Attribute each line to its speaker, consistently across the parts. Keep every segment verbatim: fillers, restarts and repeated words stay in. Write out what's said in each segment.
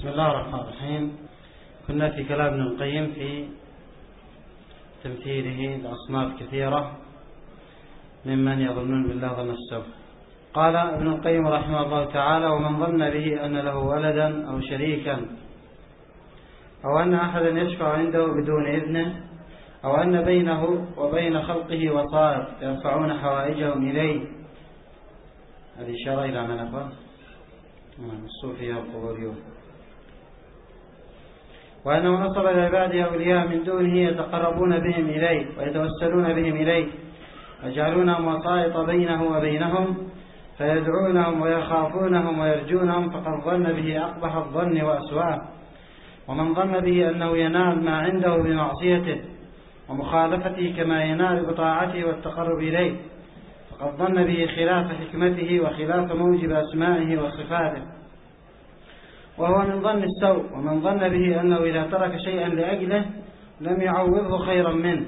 Speaker 1: بسم الله الرحمن الرحيم. كنا في كلام ابن القيم في تمثيله لأصناف كثيرة ممن يظنون بالله ظن السوء. قال ابن القيم رحمه الله تعالى: ومن ظن به أن له ولدا أو شريكا أو أن أحدا يشفع عنده بدون إذنه أو أن بينه وبين خلقه وسائط يرفعون حوائجهم إليه. هذه إشارة إلى من أخوان الصوفية والقبوريون. وأنه نصب لعباده أولياء من دونه يتقربون بهم إليه ويتوسلون بهم إليه ويجعلونهم وسائط بينه وبينهم فيدعونهم ويخافونهم ويرجونهم، فقد ظن به أقبح الظن وأسوأه. ومن ظن به أنه ينال ما عنده بمعصيته ومخالفته كما ينال بطاعته والتقرب إليه، فقد ظن به خلاف حكمته وخلاف موجب أسمائه وصفاته، وهو من ظن السوء. ومن ظن به أنه إذا ترك شيئا لأجله لم يعوضه خيرا منه.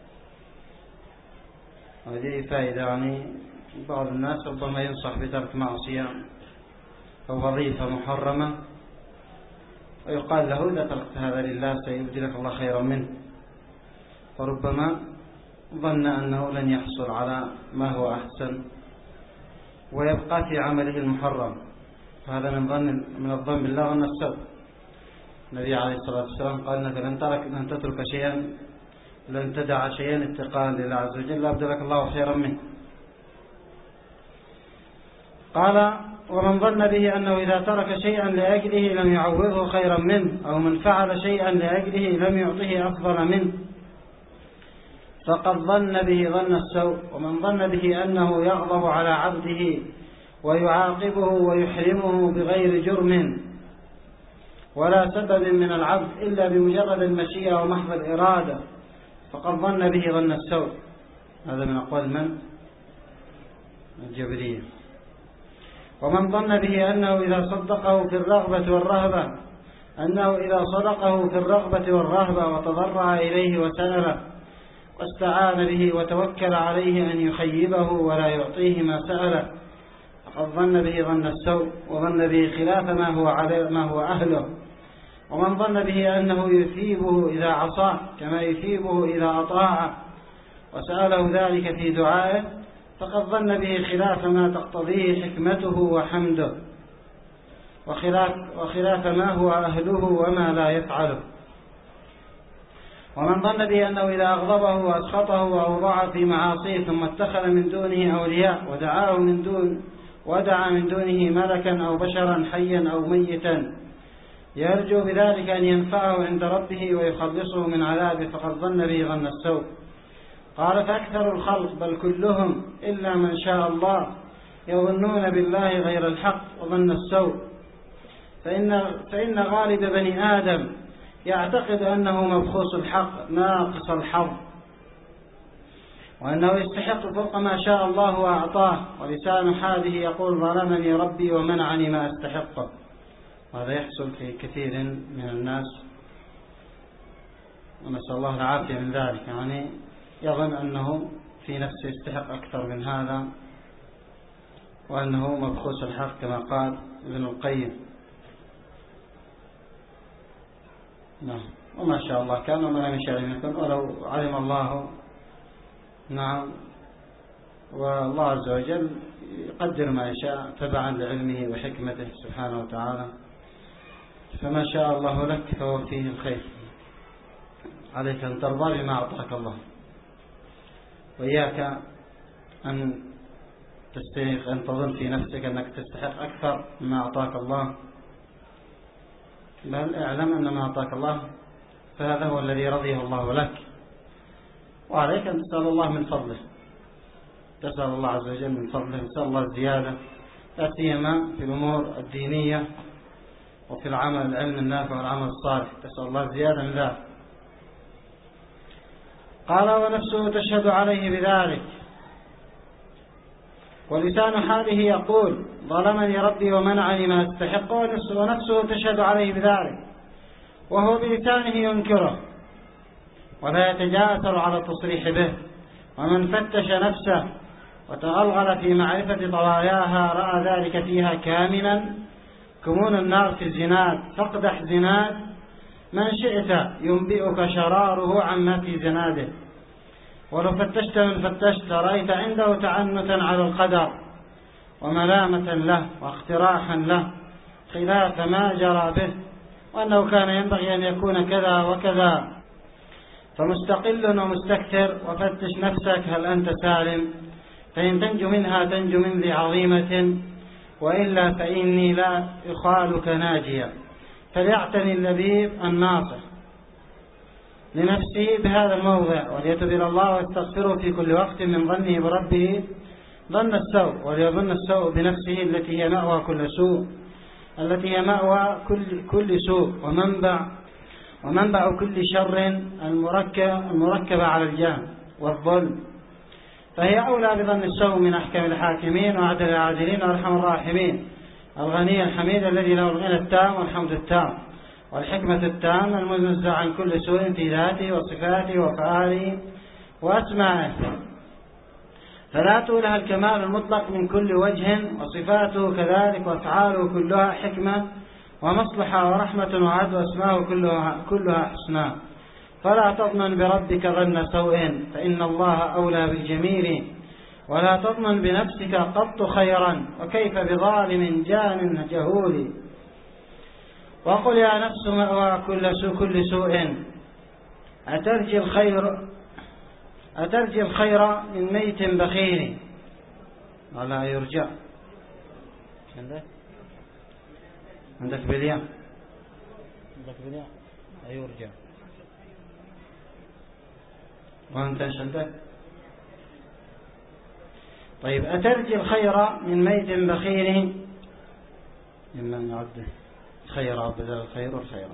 Speaker 1: هذه فائدة، يعني بعض الناس ربما ينصح بترك معصية أو وظيفة محرمة ويقال له: إذا تركت هذا لله سيبدلك الله خيرا منه، فربما ظن أنه لن يحصل على ما هو أحسن ويبقى في عمله المحرم. هذا من ظن من الظن بالله ظن السوء. النبي عليه الصلاة والسلام قال: إنك لن ترك لن تترك شيئا لن تدع شيئا اتقاء لله عز وجل أبدلك الله خيرا منه. قال: ومن ظن به أنه إذا ترك شيئا لأجله لم يعوضه خيرا منه، أو من فعل شيئا لأجله لم يعطه أفضل منه، فقد ظن به ظن السوء. ومن ظن به أنه يغضب على عبده ويعاقبه ويحرمه بغير جرم ولا سبب من العبد إلا بمجرد المشيئة ومحض الإرادة، فقد ظن به ظن السوء. هذا من أقوال من؟ الجبرية. ومن ظن به أنه إذا صدقه في الرغبة والرهبة أنه إذا صدقه في الرغبة والرهبة وتضرع إليه وسأله واستعان به وتوكل عليه أن يخيبه ولا يعطيه ما سأله، فقد ظن به ظن السوء، وظن به خلاف ما هو عليه ما هو أهله. ومن ظن به أنه يثيبه إذا عصاه كما يثيبه إذا أطاعه وسأله ذلك في دعائه، فقد ظن به خلاف ما تقتضيه حكمته وحمده وخلاف, وخلاف ما هو أهله وما لا يفعله. ومن ظن به أنه إذا أغضبه وأسخطه وأوضع في معاصيه ثم اتخذ من دونه أولياء ودعاه من دون ودعا من دونه ملكا أو بشرا حيا أو ميتا يرجو بذلك أن ينفعه عند ربه ويخلصه من عذابه، فقد ظن به ظن السوء. قال: فأكثر الخلق بل كلهم إلا من شاء الله يظنون بالله غير الحق وظن السوء، فإن, فإن غالب بني آدم يعتقد أنه مبخوص الحق ناقص الحظ، وأنه يستحق فوق ما شاء الله وأعطاه، ولسان حاله يقول: ظلمني ربي ومنعني ما أستحقه. وهذا يحصل في كثير من الناس، ونسأل الله العافية من ذلك. يعني يظن أنه في نفسه يستحق أكثر من هذا وأنه مبخوص الحق كما قال ابن القيم. نعم. وما شاء الله كان وما لم يشاء لم يكن، ولو علم الله نعم والله عز وجل يقدر ما يشاء تبعا لعلمه وحكمته سبحانه وتعالى، فما شاء الله لك فهو فيه الخير. عليك أن ترضى بما أعطاك الله، وإياك أن تستيق أن تظن في نفسك أنك تستحق أكثر مما أعطاك الله، بل اعلم أن ما أعطاك الله فهذا هو الذي رضيه الله لك، وعليك أن تسأل الله من فضله، تسأل الله عز وجل من فضله، تسأل الله الزيادة، لا سيما في الأمور الدينية وفي العمل العلم النافع والعمل الصالح، تسأل الله الزيادة من ذلك. قال: ونفسه تشهد عليه بذلك، ولسان حاله يقول: ظلمني ربي ومنعني ما استحق، ونفسه تشهد عليه بذلك، وهو بلسانه ينكره ولا يتجاسر على التصريح به. ومن فتش نفسه وتغلغل في معرفة طواياها رأى ذلك فيها كاملا كمون النار في الزناد، فاقدح زناد من شئت ينبئك شراره عما في زناده. ولو فتشت من فتشت رأيت عنده تعنتا على القدر وملامة له واقتراحا له خلاف ما جرى به، وأنه كان ينبغي أن يكون كذا وكذا. فمستقل ومستكثر، وفتش نفسك هل أنت سالم، فإن تنجو منها تنجو من ذي عظيمة، وإلا فإني لا أخالك ناجيا. فليعتني اللبيب الناصح لنفسه بهذا الموضع، وليتب إلى الله واستغفره في كل وقت من ظنه بربه ظن السوء، وليظن السوء بنفسه التي هي مأوى كل سوء، التي هي مأوى كل كل سوء ومنبع ومنبع كل شر المركب المركب على الجهل والظلم. فهي أولى بظن السوء من أحكم الحاكمين وعدل العادلين وأرحم الراحمين، الغني الحميد الذي له الغنى التام والحمد التام والحكمة التامة المنزه عن كل سوء في ذاته وصفاته وأفعاله وأسمائه، فلا لها الكمال المطلق من كل وجه، وصفاته كذلك وأفعاله كلها حكمة ومصلحة ورحمة وعدل، وأسماءه كلها, كلها حسنى. فلا تظن بربك ظن سوء، فإن الله أولى بالجميل، ولا تظن بنفسك قط خيرا، وكيف بظالم جان جهول. وقل يا نفس مأوى كل سوء كل سوء، أترجي الخير أترجي الخير من ميت بخيل. ولا يرجى عندك عندك بليا عندك بليا يرجى، وأنت ايش عندك؟ طيب، أترجي الخير من ميت بخيل، إما أن يعد خير بدل الخير والخير.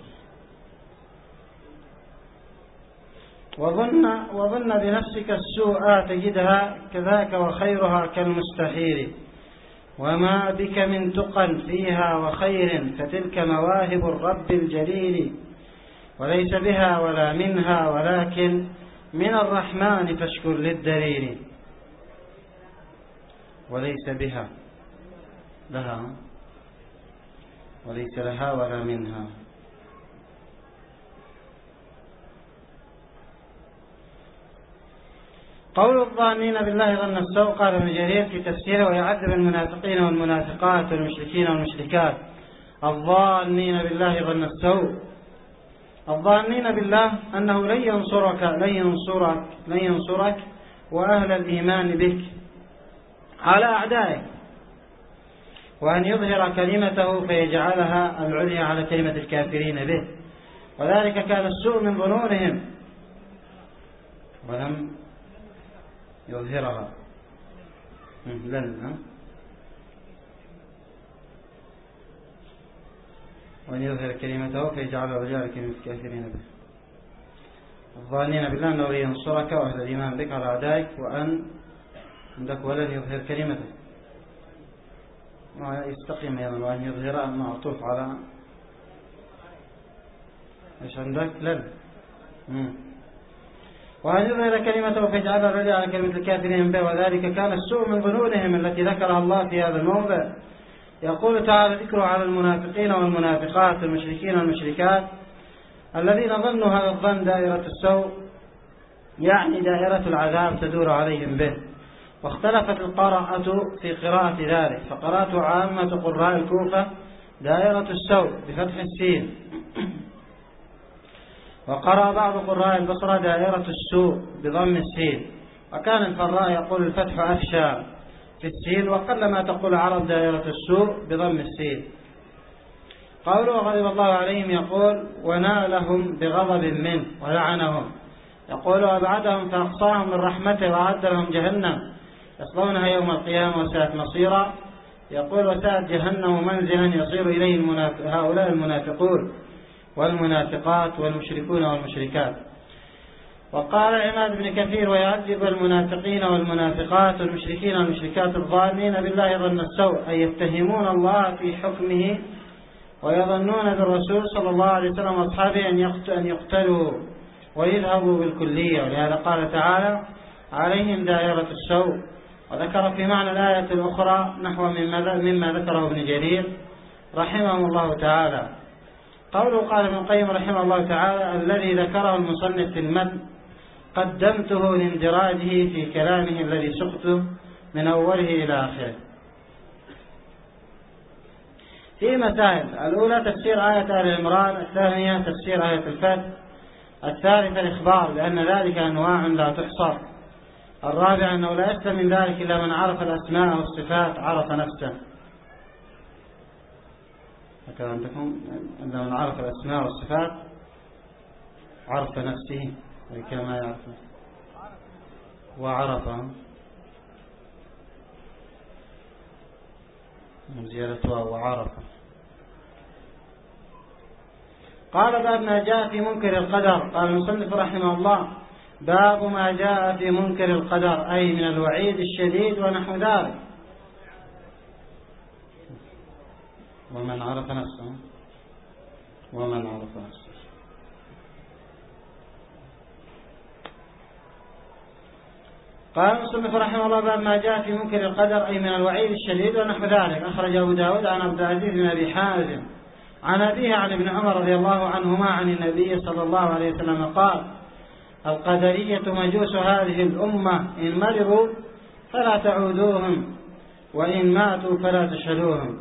Speaker 1: وظن وظن بنفسك السوء تجدها كذاك، وخيرها كالمستحيل. وما بك من تقى فيها وخير، فتلك مواهب الرب الجليل. وليس بها ولا منها، ولكن من الرحمن فاشكر للدليل. وليس بها لها، وليس لها ولا منها. قول الظانين بالله ظن السوء، قال ابن جرير في تفسيره: ويعذب المنافقين والمنافقات والمشركين والمشركات الظانين بالله ظن السوء. الظانين بالله أنه لن ينصرك لن ينصرك لن ينصرك وأهل الإيمان بك على أعدائك، وأن يظهر كلمته فيجعلها العليا على كلمة الكافرين به، وذلك كان السوء من ظنونهم ولم يظهرها. لن وأن يظهر كلمته فيجعلها العليا على كلمة الكافرين به. الظانين بالله أنه ينصرك وأهل الإيمان بك على أعدائك، وأن عندك ولن يظهر كلمته، يستقيم أيضا، وأن يظهر معطوف على إيش عندك؟ لن مم. وأن يظهر كلمته فيجعلها العليا على كلمة الكافرين به، وذلك كان السوء من ظنونهم التي ذكرها الله في هذا الموضع. يقول تعالى ذكره على المنافقين والمنافقات والمشركين والمشركات الذين ظنوا هذا الظن دائرة السوء، يعني دائرة العذاب تدور عليهم به. واختلفت القراءة في قراءة ذلك، فقراءة عامة قراء الكوفة دائرة السوء بفتح السين، وقرأ بعض قراء البصرة دائرة السوء بضم السين، وكان الفراء يقول الفتح أفشى في السين، وقلما تقول عرب دائرة السوء بضم السين. قوله غضب الله عليهم يقول ونالهم بغضب منه ولعنهم، يقول أبعدهم فأقصاهم من رحمته وأعد لهم جهنم يصلونها يوم القيامة وساءت مصيرا. يقول وساءت جهنم منزلا يصير إليه المناف... هؤلاء المنافقون والمنافقات والمشركون والمشركات. وقال عماد بن كثير ويعذب المنافقين والمنافقات والمشركين والمشركات الظانين بالله ظن السوء، أي يتهمون الله في حكمه ويظنون بالرسول صلى الله عليه وسلم وأصحابه أن يقتلوا ويذهبوا بالكلية، ولهذا قال تعالى عليهم دائرة السوء. وذكر في معنى الآية الأخرى نحو مما ذكره ابن جرير رحمهم الله تعالى. قوله قال ابن القيم رحمه الله تعالى: الذي ذكره المصنف في المتن قدمته لاندراجه في كلامه الذي سقته من أوله إلى آخره. في مسائل: الأولى تفسير آية آل عمران، الثانية تفسير آية الفتح، الثالثة الإخبار لأن ذلك أنواع لا تحصر، الرابع أنه لا يسلم من ذلك إلا من عرف الأسماء والصفات عرف نفسه. هكذا عندكم أن من عرف الأسماء والصفات عرف نفسه كما يعرف وعرفه من زيادة وعرفه. قال: باب ما جاء في منكر القدر. قال المصنف رحمه الله: باب ما جاء في منكر القدر، أي من الوعيد الشديد ونحو ذلك. ومن عرف نفسه ومن عرف نفسه. قال المصنف رحمه الله: باب ما جاء في منكر القدر، أي من الوعيد الشديد ونحو ذلك. أخرج أبو داود عن عبد العزيز بن أبي حازم عن أبيه عن ابن عمر رضي الله عنهما عن النبي صلى الله عليه وسلم قال: القدرية مجوس هذه الأمة، إن مرضوا فلا تعودوهم، وإن ماتوا فلا تشهدوهم.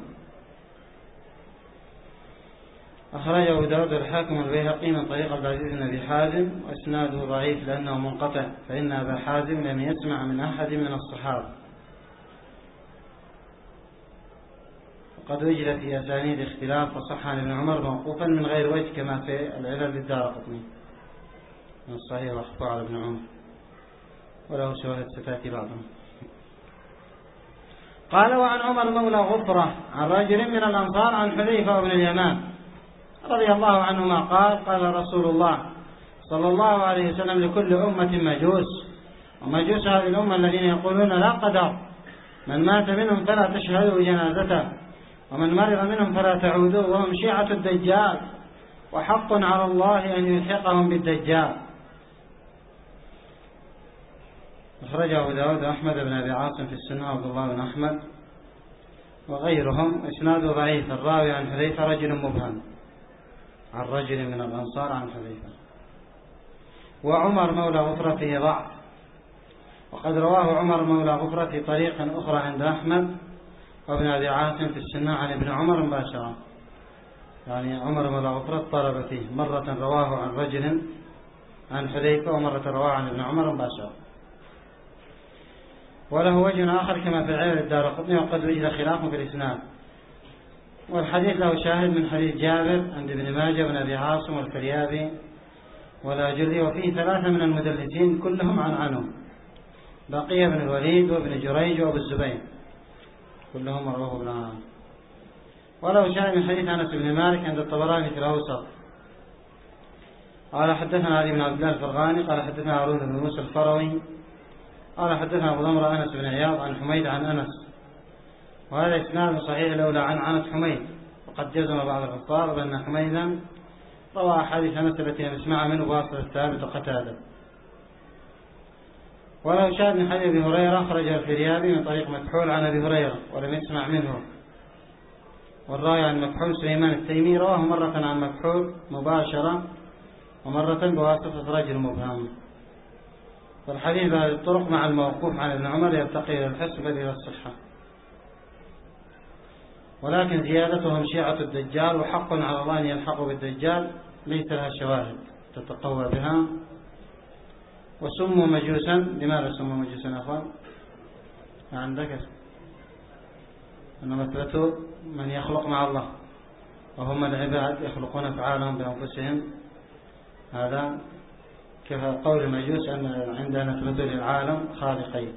Speaker 1: أخرج أبو داود الحاكم البيهقي من طريق عبد العزيز بن أبي حازم، وإسناده ضعيف لأنه منقطع، فإن أبا حازم لم يسمع من أحد من الصحابة. وقد وجد في أسانيد اختلاف، فصح عن ابن عمر موقوفا من غير وجه كما في العلل للدارقطني من الصحيح واخفى على ابن عمر، وله شواهد ستأتي بعضهم. قال: وعن عمر مولى غفرة عن رجل من الأنصار عن حذيفة بن اليمان رضي الله عنهما قال: قال رسول الله صلى الله عليه وسلم: لكل أمة مجوس، ومجوس هذه الأمة الذين يقولون لا قدر، من مات منهم فلا تشهدوا جنازته، ومن مرض منهم فلا تعودوه، وهم شيعة الدجال، وحق على الله أن يلحقهم بالدجال. أخرجه أبو داود وأحمد بن أبي عاصم في السنة وعبد الله بن أحمد وغيرهم. إسناده ضعيف، الراوي عن حذيفة رجل مبهم، عن رجل من الأنصار عن حذيفة. وعمر مولى غفرة فيه ضعف، وقد رواه عمر مولى غفرة في طريق أخرى عند أحمد وابن أبي عاصم في السنة عن ابن عمر مباشرة، يعني عمر مولى غفرة طلب فيه، مرة رواه عن رجل عن حذيفة، ومرة رواه عن ابن عمر مباشرة. وله وجه آخر كما في العلل الدارقطني، وقد وجد خلاف في الإسناد. والحديث له شاهد من حديث جابر عند ابن ماجه بن أبي عاصم والفريابي والآجري، وفيه ثلاثة من المدلسين كلهم عن عنهم: بقية بن الوليد وابن جريج وابو الزبير، كلهم رواه ابن عام. وله شاهد من حديث أنس بن مالك عند الطبراني في الأوسط. قال: حدثنا علي بن عبد الله الفرغاني قال: حدثنا هارون بن موسى الفروي قال: حدثنا أبو ضمرة أنس بن عياض عن حميد عن أنس. وهذا إسناد صحيح لولا عن عنة حميد، وقد جزم بعض الحفاظ بأن حميدا روى أحاديث أنس التي لم يسمعها منه بواسطة الثابت قتادة. ولو شاهد من حديث أبي هريرة خرج الفريابي من طريق مكحول عن أبي هريرة ولم يسمع منه، والراوي عن مكحول سليمان التيمي رواه مرة عن مكحول مباشرة ومرة بواسطة رجل مبهم. والحديث بهذه الطرق مع الموقوف عن ابن عمر يرتقي إلى الحسن بل إلى الصحة، ولكن زيادتهم شيعة الدجال، وحق على الله أن يلحقوا بالدجال ليس لها شواهد تتقوى بها. وسموا مجوسا. لماذا سموا مجوسا أخوان؟ عندك أن مثلته من يخلق مع الله، وهم العباد يخلقون أفعالهم بأنفسهم. هذا كقول المجوس أن عندنا مثلته للعالم خالقين.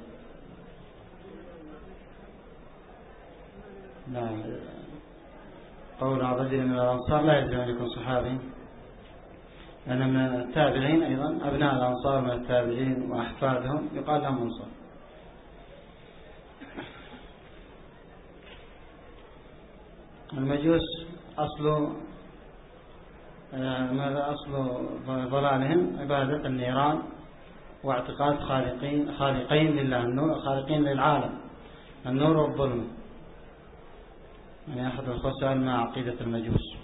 Speaker 1: لا، قول رجل من الأنصار لا يلزم أن يكون صحابي، لأن من التابعين أيضا أبناء الأنصار من التابعين وأحفادهم يقال لهم أنصار. المجوس أصل ماذا أصل ضلالهم؟ عبادة النيران واعتقاد خالقين خالقين لله، النور خالقين للعالم، النور والظلم. يعني أحد الأخوة سأل ما عقيدة المجوس.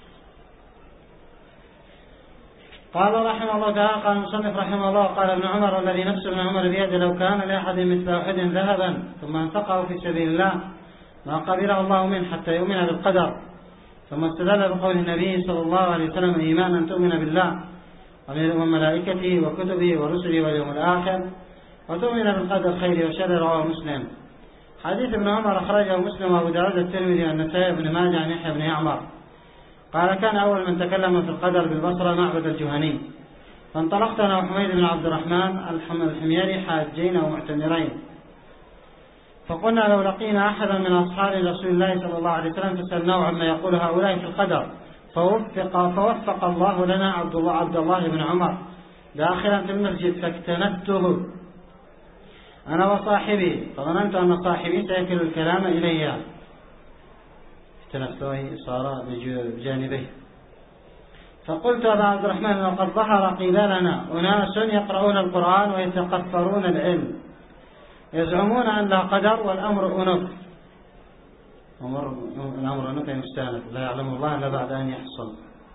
Speaker 1: قال رحمه الله تعالى: قال المصنف رحمه الله: قال ابن عمر: الذي نفس ابن عمر بيده لو كان لأحد مثل أحد ذهبا ثم انفقه في سبيل الله ما قبله الله منه حتى يؤمن بالقدر. ثم استدل بقول النبي صلى الله عليه وسلم: إيمان أن تؤمن بالله وملائكته وكتبه ورسله واليوم الآخر وتؤمن بالقدر خيره وشره. رواه مسلم. حديث ابن عمر أخرجه مسلم وأبو داود الترمذي والنسائي بن ماجه عن يحيى بن يعمر قال: كان أول من تكلم في القدر بالبصرة معبد الجهني، فانطلقت أنا وحميد بن عبد الرحمن الحميري حاجين ومعتمرين، فقلنا لو لقينا أحدا من أصحاب رسول الله صلى الله عليه وسلم فسألناه عما يقول هؤلاء في القدر، فوفق, فوفق الله لنا عبد الله, عبد الله بن عمر داخلا في المسجد، فاكتنفته أنا وصاحبي، فظننت أن صاحبي سيكل الكلام إلي، اكتنفته صار بجانبه، فقلت أبا عبد الرحمن: وقد ظهر قبالنا أناس يقرؤون القرآن ويتقفرون العلم، يزعمون أن لا قدر والأمر أنف، الأمر أنف مستانف لا يعلم الله إلا بعد أن يحصل.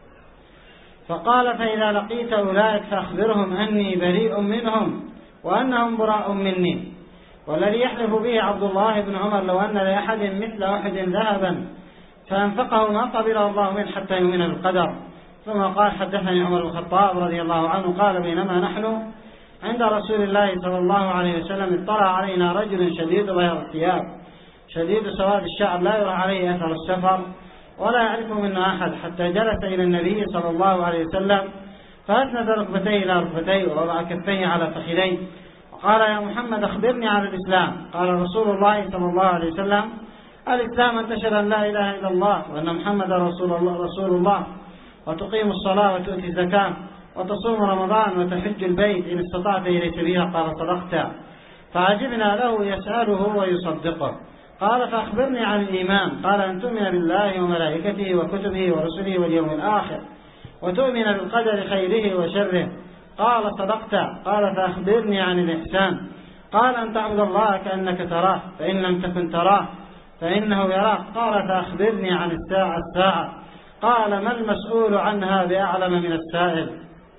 Speaker 1: فقال: فإذا لقيت أولئك فأخبرهم أني بريء منهم وأنهم براء مني. والذي يحلف به عبد الله بن عمر لو أن لأحد مثل أحد ذهبا فأنفقه ما قبله الله منه حتى يؤمن بالقدر. ثم قال: حدثني عمر بن الخطاب رضي الله عنه قال: بينما نحن عند رسول الله صلى الله عليه وسلم اطلع علينا رجل شديد بياض الثياب شديد سواد الشعر لا يرى عليه أثر السفر ولا يعرف منا أحد، حتى جلس إلى النبي صلى الله عليه وسلم فأسند ركبتيه إلى ركبتيه ووضع كفيه على فخذيه وقال: يا محمد أخبرني عن الإسلام. قال رسول الله صلى الله عليه وسلم: الإسلام أن تشهد أن لا إله إلا الله وأن محمد رسول الله, رسول الله وتقيم الصلاة وتؤتي الزكاة وتصوم رمضان وتحج البيت إن استطعت إليه سبيلا. قال: صدقت. فعجبنا له يسأله ويصدقه. قال: فأخبرني عن الإيمان. قال: أن تؤمن بالله وملائكته وكتبه ورسله واليوم الآخر وتؤمن بالقدر خيره وشره. قال: صدقت. قال: فأخبرني عن الإحسان. قال: أن تعبد الله كأنك تراه فإن لم تكن تراه فإنه يراك. قال: فأخبرني عن الساعة الساعة. قال: ما المسؤول عنها بأعلم من السائل.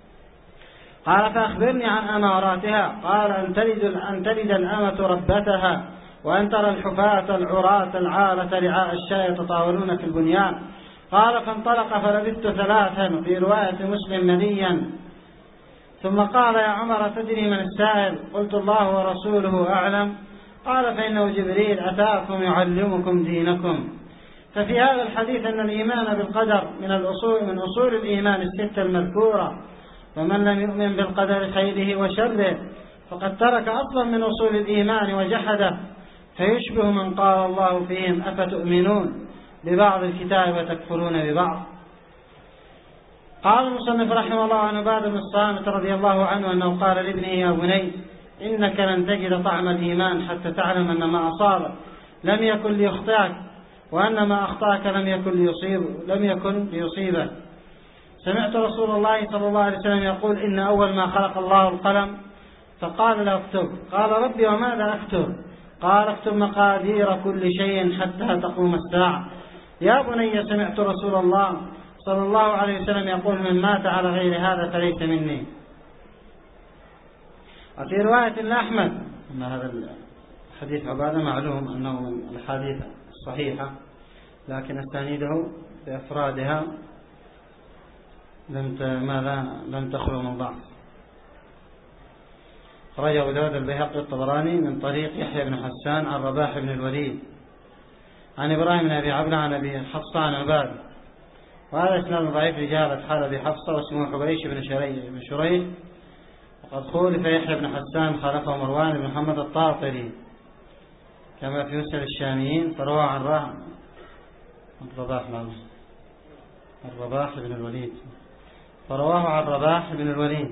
Speaker 1: قال: فأخبرني عن أماراتها. قال: أن تلد, أن تلد الأمة ربتها وأن ترى الحفاة العراة العالة رعاء الشاة يتطاولون في البنيان. قال: فانطلق فلبثت ثلاثا في رواية مسلم مليا، ثم قال: يا عمر تدري من السائل؟ قلت: الله ورسوله أعلم. قال: فإنه جبريل أتاكم يعلمكم دينكم. ففي هذا الحديث أن الإيمان بالقدر من الأصول من أصول الإيمان الستة المذكورة، ومن لم يؤمن بالقدر خيره وشره فقد ترك أصلا من أصول الإيمان وجحده، فيشبه من قال الله فيهم: أفتؤمنون ببعض الكتاب وتكفرون ببعض. قال المصنف رحمه الله عن عبادة بن الصامت رضي الله عنه أنه قال لابنه: يا بني إنك لن تجد طعم الإيمان حتى تعلم أن ما أصابك لم يكن ليخطئك وأن ما أخطأك لم يكن ليصيب لم يكن ليصيبك. سمعت رسول الله صلى الله عليه وسلم يقول: إن أول ما خلق الله القلم فقال له: اكتب. قال: ربي وماذا أكتب؟ قال: اكتب مقادير كل شيء حتى تقوم الساعة. يا بني سمعت رسول الله صلى الله عليه وسلم يقول: من مات على غير هذا فليس مني. وفي رواية لأحمد أن هذا الحديث عبادة معلوم أنه من الحديث الصحيحة، لكن أسانيده بأفرادها لم ماذا لم تخلو من ضعف. خرج أبو داود البيهقي الطبراني من طريق يحيى بن حسان عن رباح بن الوليد عن إبراهيم بن أبي عبلة عن أبي حفصة عن عباد، وهذا إسناد ضعيف رجال حال أبي حفصة واسمه حبيش بن بن شريح، وقد خولف يحيى بن حسان خالفه مروان بن محمد الطاطري كما في مسند الشاميين، فروى عن الرباح الرباح بن الوليد فرواه عن رباح بن الوليد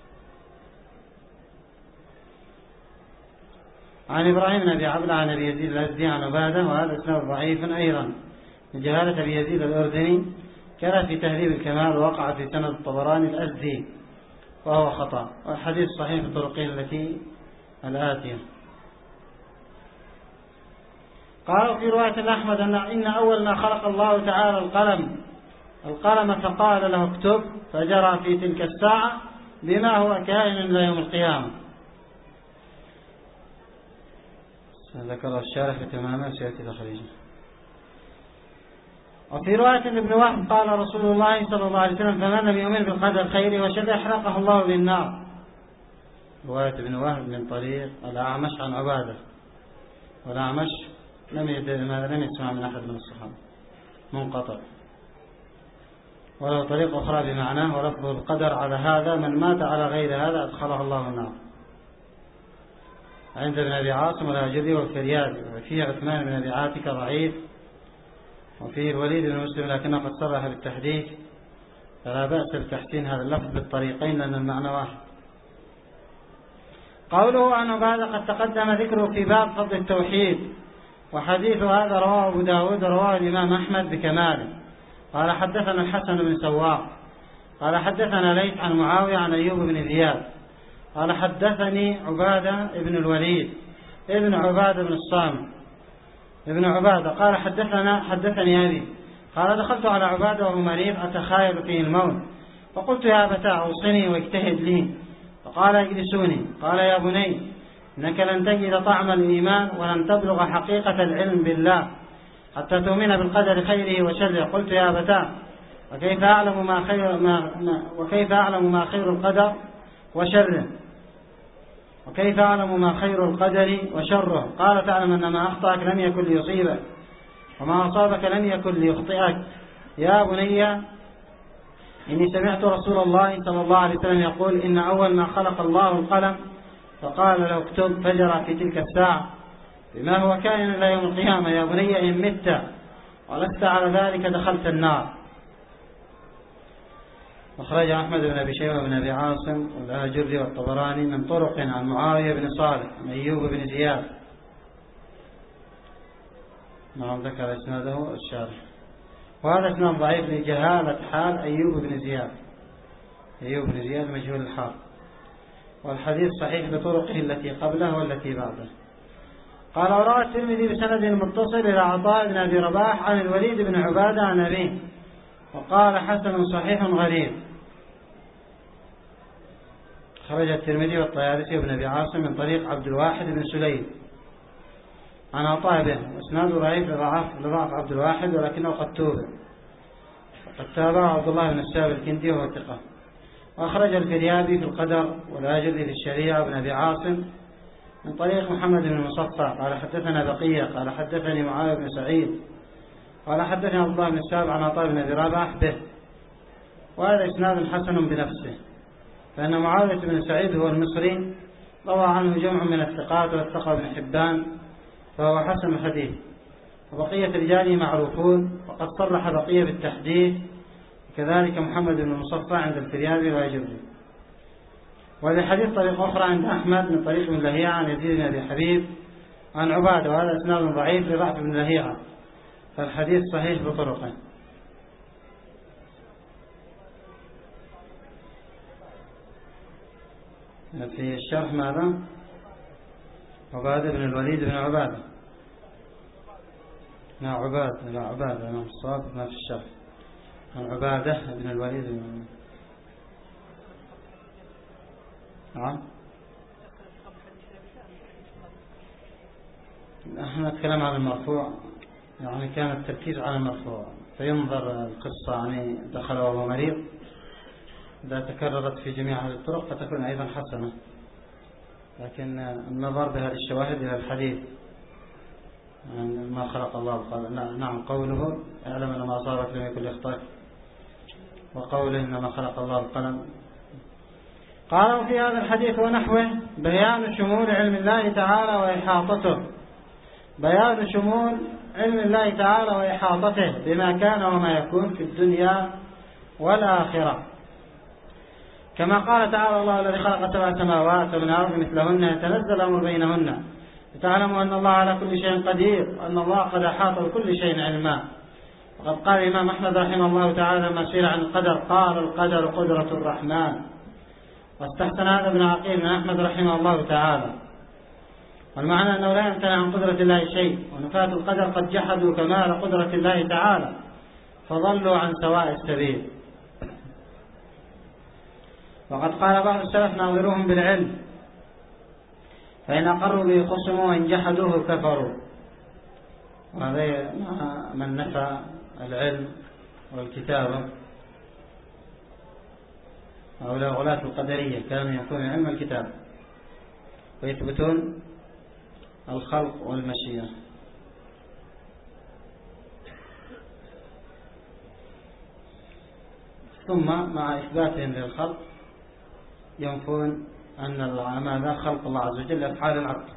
Speaker 1: عن إبراهيم بن أبي عبلة عن أبي يزيد الأزدي عن عبادة، وهذا إسناد ضعيف أيضا من جهالة أبي يزيد الأردني، كان في تهذيب الكمال ووقع في سند الطبراني الأزدي وهو خطأ، والحديث صحيح في طرقه التي الآتية. قالوا في رواية الأحمد أن إن أول ما خلق الله تعالى القلم القلم فقال له اكتب، فجرى في تلك الساعة بما هو كائن إلى يوم القيامة. ذكر الشارح تماما سيأتي تخريجه. وفي رواية ابن وهب قال رسول الله صلى الله عليه وسلم: فمن لم يؤمن بالقدر خيره وشره أحرقه الله بالنار. رواية ابن وهب من طريق الأعمش عن عبادة، والأعمش لم لم يسمع من أحد من الصحابة، منقطع. ولو طريق أخرى بمعناه ولفظ القدر على هذا: من مات على غير هذا أدخله الله النار. عند ابن أبي عاصم والهاجري والفريابي. وفيه عثمان بن أبي عاتكة ضعيف، وفيه الوليد بن مسلم لكنه قد صرح بالتحديث، فلا بأس بتحسين هذا اللفظ بالطريقين لأن المعنى واحد. قوله عن عبادة قد تقدم ذكره في باب فضل التوحيد، وحديث هذا رواه أبو داود رواه الإمام أحمد بكماله. قال حدثنا الحسن بن سواق قال حدثنا ليث عن معاوية عن أيوب بن زياد قال حدثني عبادة ابن الوليد ابن عبادة بن الصامت ابن عبادة قال حدثنا حدثني أبي قال دخلت على عبادة وهو مريض أتخايل فيه الموت، فقلت: يا أبتاه أوصني واجتهد لي. فقال: اجلسوني. قال: يا بني، إنك لن تجد طعم الإيمان ولن تبلغ حقيقة العلم بالله حتى تؤمن بالقدر خيره وشره. قلت: يا أبتاه، وكيف أعلم ما خير ما وكيف أعلم ما خير القدر وشره وكيف أعلم ما خير القدر وشره؟ قال: تعلم أن ما أخطأك لم يكن ليصيبك، وما أصابك لم يكن ليخطئك. يا بني، إني سمعت رسول الله صلى الله عليه وسلم يقول: إن أول ما خلق الله القلم فقال له اكتب، فجرى في تلك الساعة بما هو كائن إلى يوم القيامة. يا بني، إن مت ولست على ذلك دخلت النار. أخرج أحمد بن أبي شيبة بن أبي عاصم والآجري والطبراني من طرق عن معاوية بن صالح عن أيوب بن زياد. نعم، ذكر إسناده الشارح. وهذا اسناد ضعيف لجهالة حال أيوب بن زياد. أيوب بن زياد مجهول الحال، والحديث صحيح بطرقه التي قبله والتي بعده. قال: وروى الترمذي بسند متصل إلى عطاء بن أبي رباح عن الوليد بن عبادة عن أبيه، وقال: حسن صحيح غريب. خرج الترمذي والطيالسي وابن أبي عاصم من طريق عبد الواحد بن سليم عن عطاء به، واسناده ضعيف لضعف عبد الواحد ولكنه قد توبه، وقد تابعه عبد الله بن الساب الكندي وهو ثقة. وأخرج الفريابي في القدر والآجري في الشريعة وابن أبي عاصم من طريق محمد بن المصفى قال حدثنا بقية قال حدثني معاوية بن سعيد قال حدثني عبد الله بن الساب عن عطاء بن أبي رباح به. وهذا إسناد حسن بنفسه، فإن معاوية بن سعيد هو المصري، روى عنه جمع من الثقات والثقة بن حبان، فهو حسن الحديث. وبقية رجاله معروفون، وقد صرح بقية بالتحديث، كذلك محمد بن المصفى عند الفريابي ويجبه. وللحديث طريق أخرى عند أحمد من طريق ابن لهيعة عن يزيد بن أبي حبيب عن عبادة، وهذا إسناد ضعيف لضعف ابن لهيعة، فالحديث صحيح بطرقه. في الشرح ماذا؟ عبادة بن الوليد بن عبادة. لا عبادة لا عبادة أنا الصواب ما في الشرح. عن عبادة بن الوليد بن عبادة. نعم. احنا نتكلم عن المرفوع، يعني كان التركيز على المرفوع، فينظر القصة يعني دخل وهو مريض، إذا تكررت في جميع هذه الطرق فتكون أيضا حسنة، لكن النظر بهذه الشواهد إلى الحديث يعني ما خلق الله قال نعم قوله اعلم أن ما أصابك لم يكن ليخطئك، وقوله إنما خلق الله القلم. قالوا في هذا الحديث ونحوه بيان شمول علم الله تعالى وإحاطته بيان شمول علم الله تعالى وإحاطته بما كان وما يكون في الدنيا والآخرة، كما قال تعالى الله الذي خلق سبع سماوات ومن الأرض مثلهن يتنزل الأمر بينهن لتعلموا أن الله على كل شيء قدير وأن الله قد أحاط بكل شيء علما. وقد قال الإمام أحمد رحمه الله تعالى لما سئل عن القدر قال القدر قدرة الرحمن، واستحسن هذا ابن عقيل من أحمد رحمه الله تعالى. والمعنى أنه لا يمتنع عن قدرة الله شيء، ونفاة القدر قد جحدوا كمال قدرة الله تعالى فضلوا عن سواء السبيل. وقد قال بعض السلف: ناظروهم بالعلم فإن أقروا به خصموا وإن جحدوه كفروا. وهذا من نفى العلم والكتابة، هؤلاء غلاة القدرية كانوا ينفون علم الكتاب ويثبتون الخلق والمشيئة. ثم مع إثباتهم للخلق ينفون أن هذا خلق الله عز وجل أفعال العبد.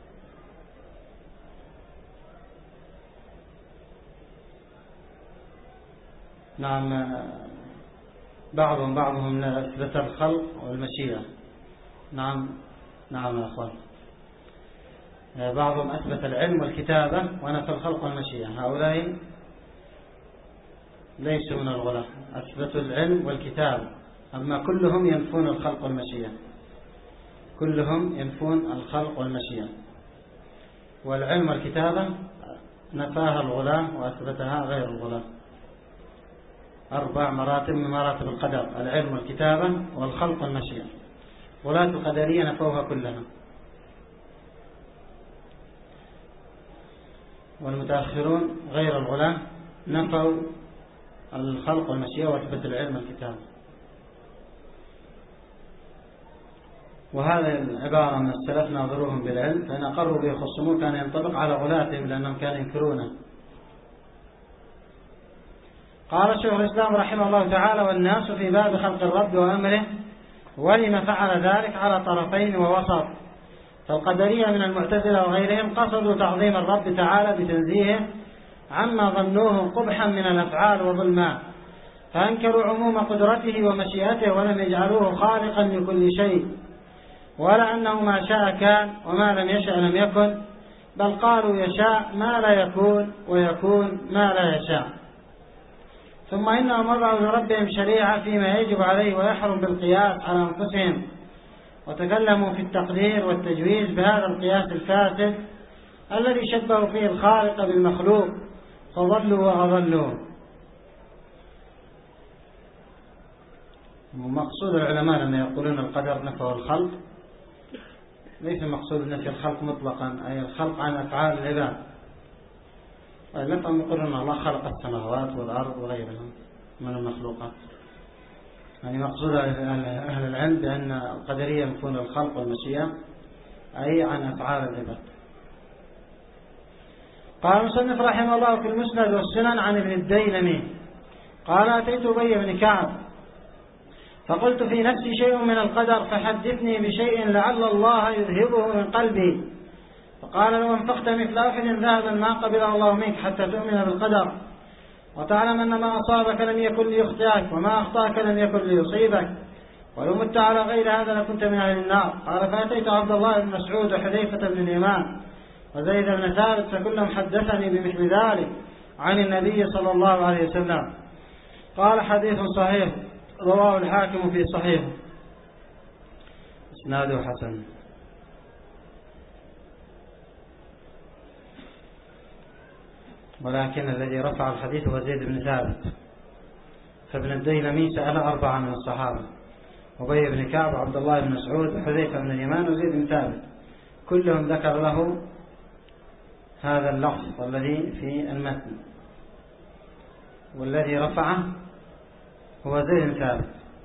Speaker 1: نعم، بعضهم بعضهم أثبت الخلق والمشيئة. نعم نعم يا أخوان، بعضهم أثبت العلم والكتابة ونفى الخلق والمشيئة. هؤلاء ليسوا من الغلاة، أثبتوا العلم والكتابة، أما كلهم ينفون الخلق والمشيئة، كلهم ينفون الخلق والمشيئة. والعلم والكتابة نفاها الغلاة وأثبتها غير الغلاة. أربع مراتب من مراتب القدر: العلم والكتابة والخلق والمشيئة. غلاة القدرية نفوها كلها، والمتأخرون غير الغلاة نفوا الخلق والمشيئة وأثبت العلم والكتابة. وهذه العبارة من السلف: ناظروهم بالعلم فإن أقروا به خصموه، كان ينطبق على غلاتهم لأنهم كانوا ينكرونه. قال شيخ الإسلام رحمه الله تعالى: والناس في باب خلق الرب وأمره ولما فعل ذلك على طرفين ووسط. فالقدرية من المعتزلة وغيرهم قصدوا تعظيم الرب تعالى بتنزيهه عما ظنوه قبحا من الأفعال وظلما، فأنكروا عموم قدرته ومشيئته ولم يجعلوه خالقا لكل شيء، ولا أنه ما شاء كان وما لم يشأ لم يكن، بل قالوا يشاء ما لا يكون ويكون ما لا يشاء. ثم إنهم وضعوا لربهم شريعة فيما يجب عليه ويحرم بالقياس على أنفسهم، وتكلموا في التقدير والتجويز بهذا القياس الفاسد الذي شبهوا فيه الخالق بالمخلوق، فضلوا وأضلوا. مقصود العلماء أن يقولون القدر نفى الخلق، ليس مقصود نفي الخلق مطلقا، أي الخلق عن أفعال العباد، لا فهم يقولون الله خلق السماوات والأرض وغيرها من المخلوقات. يعني مقصود أهل العلم بأن القدرية ينفون الخلق والمشيئة أي عن أفعال العباد. قال المصنف رحمه الله في المسند والسنن عن ابن الديلمي قال: أتيت أبي بن كعب فقلت في نفسي شيء من القدر فحدثني بشيء لعل الله يذهبه من قلبي. فقال: لو انفقت مثل أحد ذهبا ما قبله الله منك حتى تؤمن بالقدر وتعلم أن ما أصابك لم يكن ليخطئك وما أخطأك لم يكن ليصيبك، ولو مت على غير هذا لكنت من أهل النار. قال: فأتيت عبد الله بن مسعود وحذيفة بن اليمان وزيد بن ثابت فكلهم حدثني بمثل ذلك عن النبي صلى الله عليه وسلم. قال: حديث صحيح رواه الحاكم في صحيح، اسناده حسن. ولكن الذي رفع الحديث هو زيد بن ثابت، فابن الديلمي سأل أربعة من الصحابة: أبي بن كعب وعبد الله بن مسعود وحذيفة بن اليمان وزيد بن ثابت، كلهم ذكر له هذا اللفظ الذي في المتن، والذي رفعه هو زيد بن ثابت.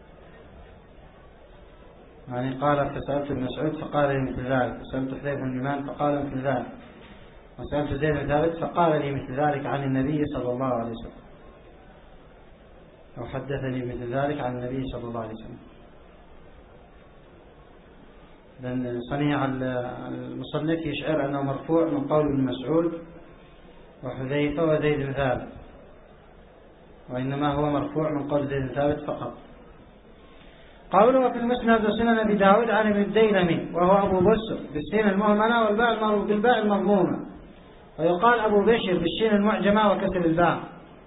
Speaker 1: يعني قال: فسألت ابن مسعود فقال لي مثل ذلك، وسألت حذيفة بن اليمان فقال مثل ذلك، وسألت زيد بن ثابت فقال لي مثل ذلك عن النبي صلى الله عليه وسلم، أو حدثني مثل ذلك عن النبي صلى الله عليه وسلم. لأن صنيع المصنف يشعر أنه مرفوع من قول ابن مسعود وحذيفة وزيد بن ثابت، وإنما هو مرفوع من قول زيد بن ثابت فقط. قوله في المسند وسنن أبي داود عن ابن الديلمي وهو أبو بسر بالسين المهملة والباء بالباء المضمومة، ويقال أبو بشر بالشين المعجمة وكسر الباء.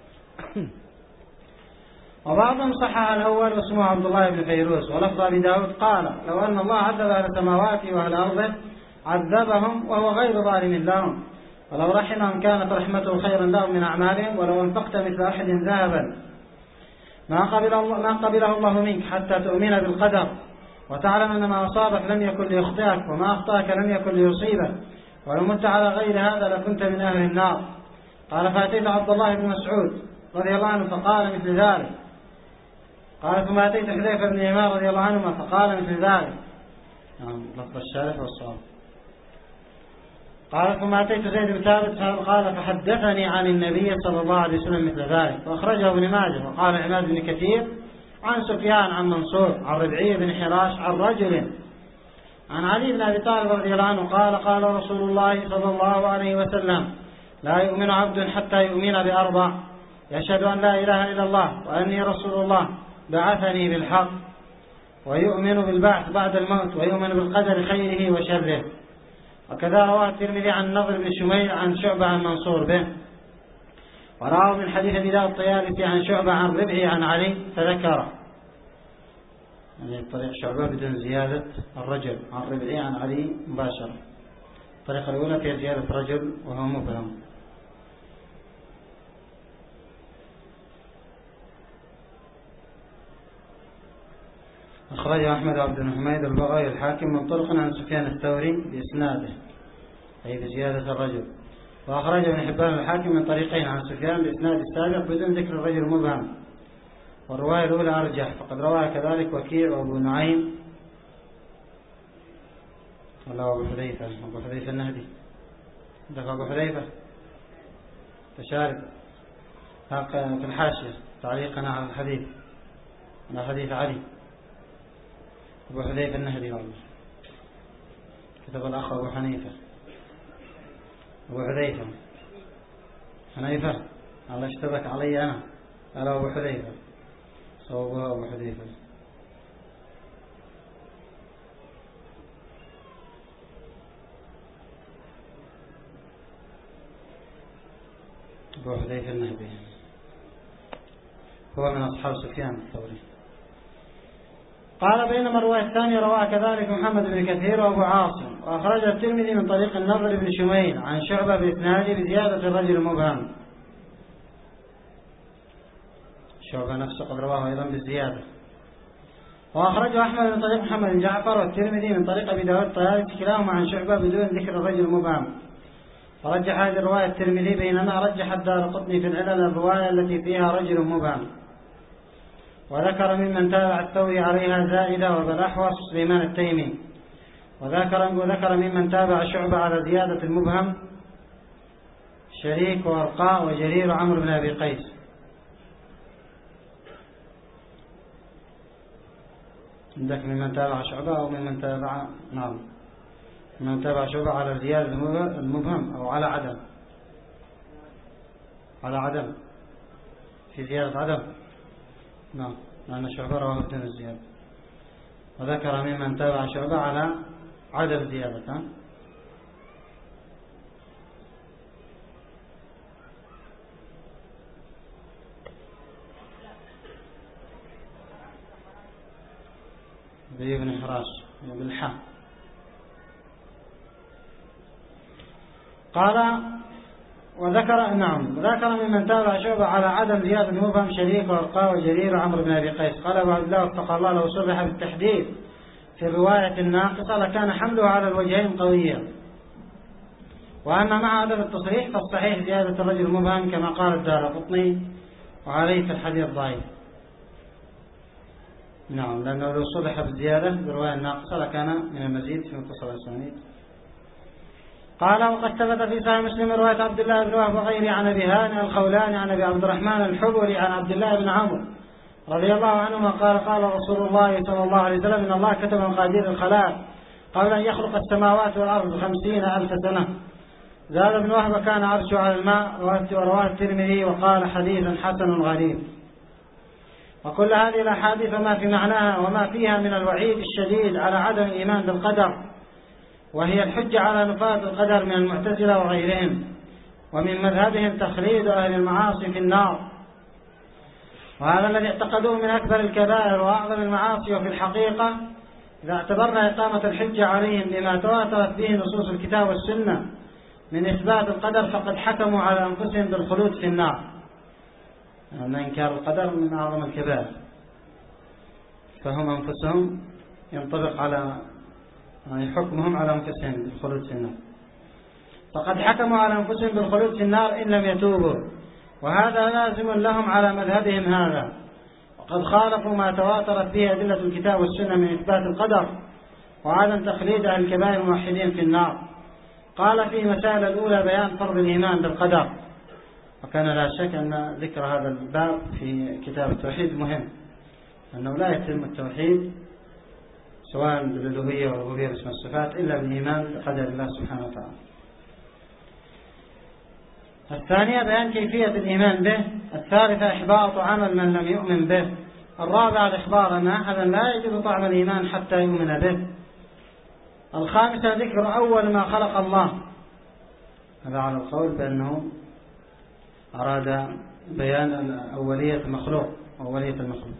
Speaker 1: وبعضهم صحح الأول واسمه عبد الله بن فيروز، ولفظ أبي داود قال: لو أن الله عذب أهل السماوات وأهل الأرض عذبهم وهو غير ظالم لهم، ولو رحمهم كانت رحمته خيرا لهم من أعمالهم، ولو انفقت مثل أحد ذهبا ما قبله الله, ما قبله الله منك حتى تؤمن بالقدر وتعلم أن ما أصابك لم يكن ليخطئك وما أخطأك لم يكن ليصيبك، ولو مت على غير هذا لكنت من أهل النار. قال فأتيت عبد الله بن مسعود رضي الله عنه فقال مثل ذلك. قال ثم أتيت حذيفة بن يمان رضي الله عنهما فقال مثل ذلك. نعم لفظ الشارح والصواب. قال ثم أتيت زيد بن ثابت قال فحدثني عن النبي صلى الله عليه وسلم مثل ذلك، وأخرجه ابن ماجه. وقال عماد بن كثير عن سفيان عن منصور عن ربعي بن حراش عن رجل عن علي بن أبي طالب رضي الله عنه قال قال رسول الله صلى الله عليه وسلم لا يؤمن عبد حتى يؤمن بأربع: يشهد أن لا إله إلا الله وأني رسول الله بعثني بالحق، ويؤمن بالبعث بعد الموت، ويؤمن بالقدر خيره وشره. وكذا رواه الترمذي عن النضر بن شميل عن شعبة عن منصور به، وراه من حديث أبي داود الطيالسي عن شعبة عن ربعي عن علي فذكره، يعني طريق شعبة بدون زيادة الرجل عن ربعي عن علي مباشرة. الطريقة الأولى فيها زيادة رجل وهو مبهم. أخرجه أحمد عبد حميد البغوي الحاكم من طرق عن سفيان الثوري بإسناده أي بزيادة الرجل، وأخرجه ابن حبان الحاكم من طريقين عن سفيان بإسناد السابق بدون ذكر الرجل المبهم، والرواية الأولى أرجح، فقد رواها كذلك وكيع وأبو نعيم ولا أبو حذيفة أبو حذيفة النهدي دفع أبو حذيفة تشارك في الحاشية تعليقنا على الحديث على حديث علي أبو حذيفة النهدي والله كتب الأخ أبو حنيفة أبو حذيفة حنيفة الله اشتبك علي أنا قال أبو حذيفة صوبها أبو حذيفة أبو حذيفة النهدي هو من أصحاب سفيان الثوري. قال بينما الرواية الثانية رواها كذلك محمد بن كثير وأبو عاصم، وأخرج الترمذي من طريق النضر بن شميل عن شعبة بإسناده بزيادة الرجل المبهم. شعبة نفسه قد رواه أيضا بالزيادة. وأخرجه أحمد من طريق محمد بن جعفر والترمذي من طريق أبي داود الطيالسي كلاهما عن شعبة بدون ذكر الرجل المبهم. فرجح هذه الرواية الترمذي، بينما رجح الدارقطني في العلل الرواية التي فيها رجل مبهم، وذكر ممن تابع الثوري عليها زائدة وابن الأحوص سليمان التيمي، وذكر وذكر ممن تابع شعبة على زيادة المبهم شريك وأرقاء وجرير وعمرو بن أبي قيس. عندك ممن تابع شعبة أو ممن تابع نعم ممن تابع شعبة على زيادة المبهم أو على عدم على عدم في زيادة عدم نعم لأن شعبة رواه بدون الزيادة، وذكر ممن تابع شعبة على عدم زيادة. بابن حراش بالحاء. قال وذكر نعم وذكر ممن تابع شعبة على عدم زيادة المبهم شريك وأرقاء وجرير وعمرو بن أبي قيس. قال أبو عبد الله وفق الله لو صرح بالتحديد في الرواية الناقصة لكان حمله على الوجهين قويا، وأما مع عدم التصريح فالصحيح زيادة الرجل المبهم كما قال الدارقطني، وعليه في الحديث ضعيف. نعم لأنه لو صرح بالزيادة بالرواية الناقصة لكان من المزيد في متصل الأسانيد. قال وقد ثبت في صحيح مسلم رواية عبد الله بن وهب وغيره عن أبي هانئ الخولاني عن أبي عبد الرحمن الحبري عن عبد الله بن عمرو رضي الله عنهما قال قال رسول الله صلى الله عليه وسلم إن الله كتب مقادير الخلائق قبل أن يخلق السماوات والأرض بخمسين ألف سنة. زاد ابن وهب كان عرشه على الماء، ورواه الترمذي وقال حديث حسن غريب. وكل هذه الأحاديث ما في معناها وما فيها من الوعيد الشديد على عدم الإيمان بالقدر، وهي الحجة على نفاة القدر من المعتزلة وغيرهم، ومن مذهبهم تخليد أهل المعاصي في النار، وهذا الذي اعتقدوه من أكبر الكبائر وأعظم المعاصي، وفي الحقيقة إذا اعتبرنا إقامة الحجة عليهم بما تواترت به نصوص الكتاب والسنة من إثبات القدر فقد حكموا على أنفسهم بالخلود في النار، أن إنكار القدر من أعظم الكبائر، فهم أنفسهم ينطبق على يعني حكمهم على أنفسهم بالخلود في النار، فقد حكموا على أنفسهم بالخلود في النار إن لم يتوبوا، وهذا لازم لهم على مذهبهم هذا، وقد خالفوا ما تواترت به أدلة الكتاب والسنة من إثبات القدر وعدم تخليد أهل الكبائر الموحدين في النار. قال في مسائل الأولى بيان فرض الإيمان بالقدر، وكان لا شك أن ذكر هذا الباب في كتاب التوحيد مهم، أنه لا يتم التوحيد سواء بالألوهية والربوبية باسم الصفات إلا بالإيمان بقدر الله سبحانه وتعالى. الثانية بيان كيفية الإيمان به. الثالثة إحباط عمل من لم يؤمن به. الرابعة الإخبار أن أحدا لا يجد طعم الإيمان حتى يؤمن به. الخامسة ذكر أول ما خلق الله، هذا على القول بأنه أراد بيان أولية المخلوق وأولية المخلوق،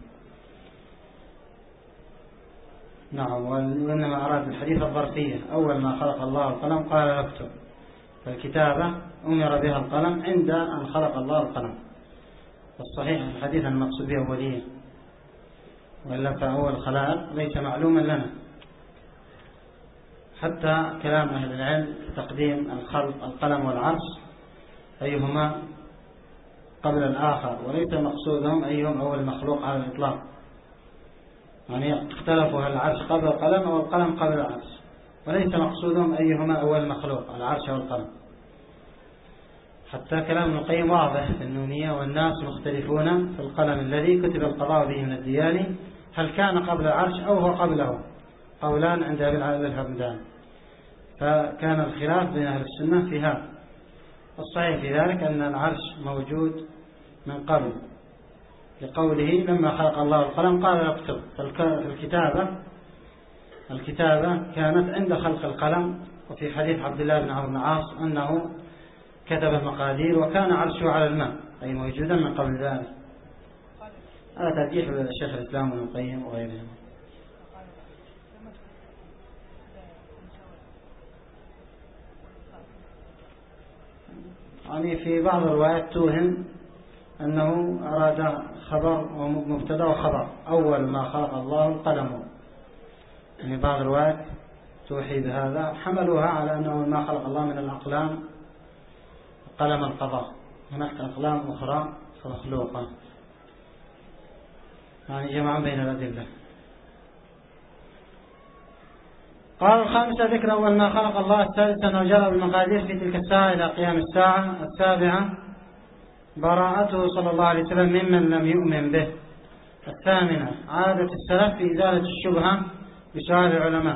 Speaker 1: نعم، وإنما أراد الحديث الظرفية، أول ما خلق الله القلم قال اكتب، فالكتابة أمر بها القلم عند أن خلق الله القلم، والصحيح في الحديث المقصود به أولية، وإلا فأول الخلائق ليس معلوما لنا، حتى كلام أهل العلم تقديم الخلق القلم والعرش أيهما قبل الآخر، وليس مقصودهم أيهم أول مخلوق على الإطلاق، يعني اختلفوا هل العرش قبل القلم أو القلم قبل العرش، وليس مقصودهم أيهما أول مخلوق العرش والقلم. حتى كلام ابن القيم واضح في النونية، والناس مختلفون في القلم الذي كتب القضاء به من الديان هل كان قبل العرش أو هو قبله، قولان عند أبي العالي الهمدان، فكان الخلاف بين أهل السنة في هذا، والصحيح في ذلك أن العرش موجود من قبل، لقوله لما خلق الله القلم قال اكتب، فالكتابة الكتابة كانت عند خلق القلم. وفي حديث عبد الله بن عمرو بن العاص أنه كتب المقادير وكان عرشه على الماء، أي موجودا من قبل ذلك. هذا ترجيح الشيخ الإسلام ابن القيم وغيرهم. يعني في بعض الروايات توهم أنه أراد خبر ومبتدا وخبر، أول ما خلق الله القلم، يعني بعض الروايات توحي بهذا، حملوها على أنه ما خلق الله من الأقلام قلم القضاء، هناك أقلام أخرى مخلوقة، يعني جمعا بين الأدلة. قال الخامسة ذكر أول ما خلق الله. السادسة أنه جرى بالمقادير في تلك الساعة إلى قيام الساعة. السابعة براءته صلى الله عليه وسلم ممن لم يؤمن به. الثامنة عادة السلف في إزالة الشبهة بسؤال العلماء،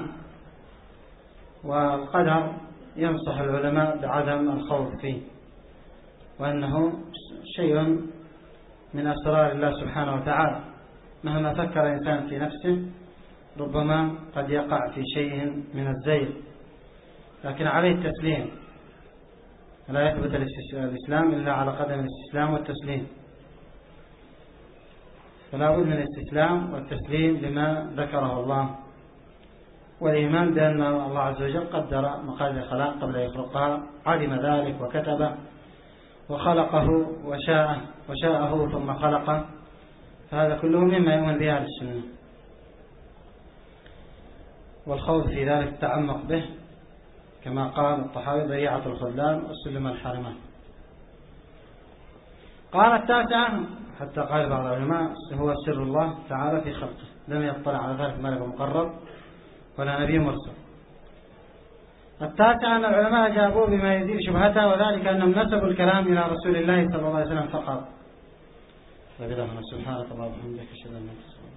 Speaker 1: والقدر ينصح العلماء بعدم الخوض فيه، وأنه شيء من أسرار الله سبحانه وتعالى، مهما فكر الإنسان في نفسه ربما قد يقع في شيء من الزيغ، لكن عليه التسليم، لا يثبت الإسلام إلا على قدم الاستسلام والتسليم، فلا بد من الاستسلام والتسليم لما ذكره الله، والإيمان بأن الله عز وجل قدر مقادير الخلائق قبل أن يخلقها، علم ذلك وكتبه وخلقه وشاءه وشاءه ثم خلقه، فهذا كله مما يؤمن به أهل السنة. والخوض في ذلك التعمق به، كما قال الطحاوي ضيعة الخذلان والسلم الحارمان. قال التاسعة حتى قال بعض العلماء هو سر الله تعالى في خلقه، لم يطلع على ذلك ملك مقرب ولا نبي مرسل. التاسعة أن العلماء جابوا بما يزيل شبهته، وذلك أنهم نسبوا الكلام إلى رسول الله صلى الله عليه وسلم فقط. سبحانك اللهم وبحمدك أشهد أن لا إله إلا أنت